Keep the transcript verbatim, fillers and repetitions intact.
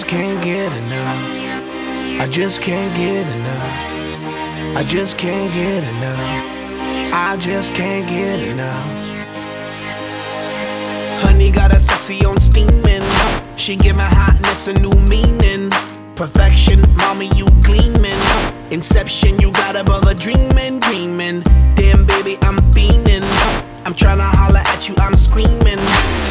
can't get enough. I just can't get enough. I just can't get enough. I just can't get enough. Honey got her sexy on steaming. She give my hotness a new meaning. Perfection, mommy, you gleaming. Inception, you got a brother dreaming, dreaming. Damn, baby, I'm fiending. I'm tryna holler at you, I'm screaming.